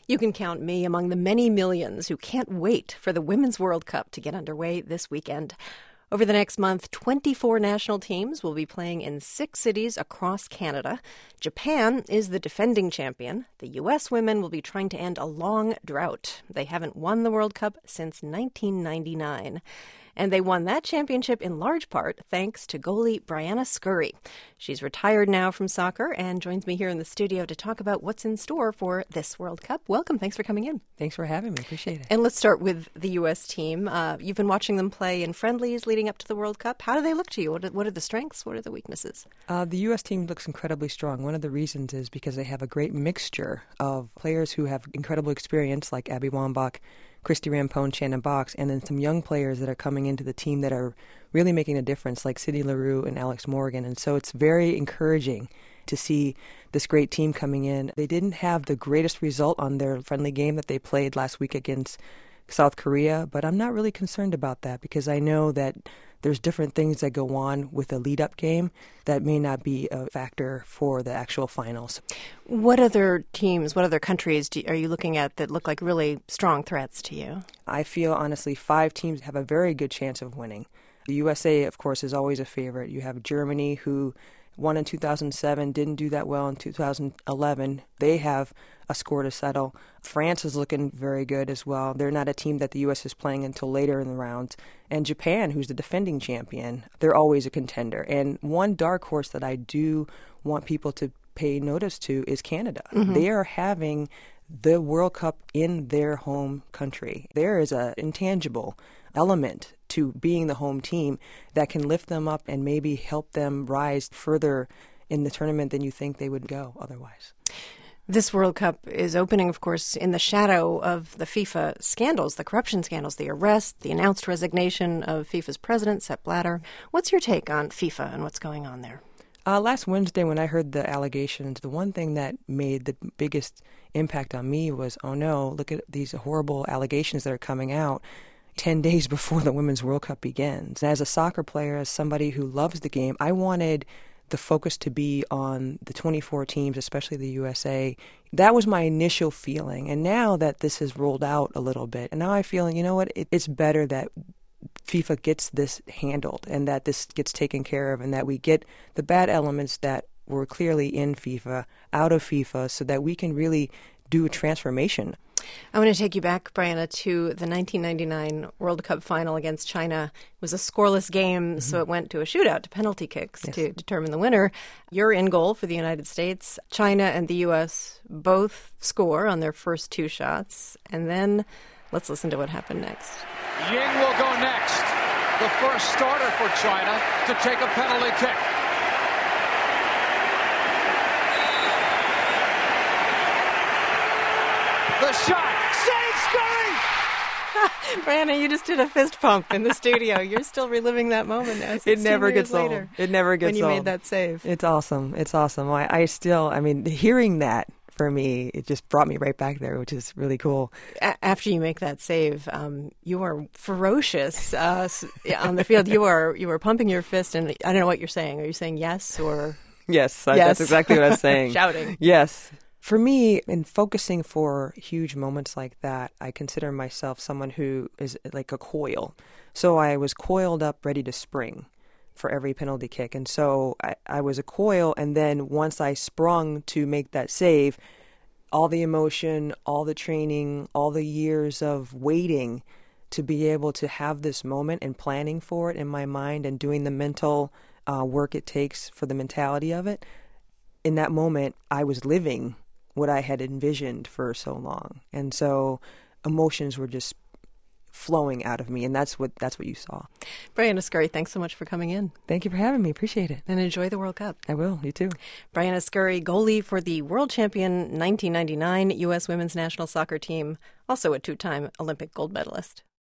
You can count me among the many millions who can't wait for the Women's World Cup to get underway this weekend. Over the next month, 24 national teams will be playing in 6 cities across Canada. Japan is the defending champion. The U.S. women will be trying to end a long drought. They haven't won the World Cup since 1999. And they won that championship in large part thanks to goalie Brianna Scurry. She's retired now from soccer and joins me here in the studio to talk about what's in store for this World Cup. Welcome. Thanks for coming in. Thanks for having me. Appreciate it. And let's start with the U.S. team. You've been watching them play in friendlies leading up to the World Cup. How do they look to you? What are the strengths? What are the weaknesses? The U.S. team looks incredibly strong. One of the reasons is because they have a great mixture of players who have incredible experience, like Abby Wambach, Christy Rampone, Shannon Box, and then some young players that are coming into the team that are really making a difference, like Sydney Leroux and Alex Morgan. And so it's very encouraging to see this great team coming in. They didn't have the greatest result on their friendly game that they played last week against South Korea, but I'm not really concerned about that because I know that there's different things that go on with a lead-up game that may not be a factor for the actual finals. What other teams, what other countries are you looking at that look like really strong threats to you? I feel, honestly, 5 teams have a very good chance of winning. The USA, of course, is always a favorite. You have Germany, who won in 2007, didn't do that well in 2011. They have a score to settle. France is looking very good as well. They're not a team that the U.S. is playing until later in the rounds. And Japan, who's the defending champion, they're always a contender. And one dark horse that I do want people to pay notice to is Canada. Mm-hmm. They are having the World Cup in their home country. There is an intangible element to being the home team that can lift them up and maybe help them rise further in the tournament than you think they would go otherwise. This World Cup is opening, of course, in the shadow of the FIFA scandals, the corruption scandals, the arrest, the announced resignation of FIFA's president, Sepp Blatter. What's your take on FIFA and what's going on there? Last Wednesday when I heard the allegations, the one thing that made the biggest impact on me was, oh no, look at these horrible allegations that are coming out 10 days before the Women's World Cup begins. As a soccer player, as somebody who loves the game, I wanted the focus to be on the 24 teams, especially the USA. That was my initial feeling. And now that this has rolled out a little bit, and now I feel, you know what, it's better that FIFA gets this handled and that this gets taken care of and that we get the bad elements that were clearly in FIFA out of FIFA so that we can really do a transformation. I want to take you back, Brianna, to the 1999 World Cup final against China. It was a scoreless game, so it went to a shootout, to penalty kicks to determine the winner. You're in goal for the United States. China and the U.S. both score on their first 2 shots. And then let's listen to what happened next. Ying will go next, the first starter for China to take a penalty kick. The shot, save Scurry! Brianna, you just did a fist pump in the studio. You're still reliving that moment now. It never gets old. It never gets old. When you made that save. It's awesome. It's awesome. I still, hearing that for me, it just brought me right back there, which is really cool. After you make that save, you are ferocious on the field. You are pumping your fist, and I don't know what you're saying. Are you saying yes or? Yes, that's exactly what I was saying. Shouting. Yes. For me, in focusing for huge moments like that, I consider myself someone who is like a coil. So I was coiled up, ready to spring for every penalty kick. And so I was a coil, and then once I sprung to make that save, all the emotion, all the training, all the years of waiting to be able to have this moment and planning for it in my mind and doing the mental work it takes for the mentality of it, in that moment, I was living what I had envisioned for so long. And so emotions were just flowing out of me, and that's what you saw. Brianna Scurry, thanks so much for coming in. Thank you for having me. Appreciate it. And enjoy the World Cup. I will. You too. Brianna Scurry, goalie for the world champion 1999 U.S. women's national soccer team, also a 2-time Olympic gold medalist.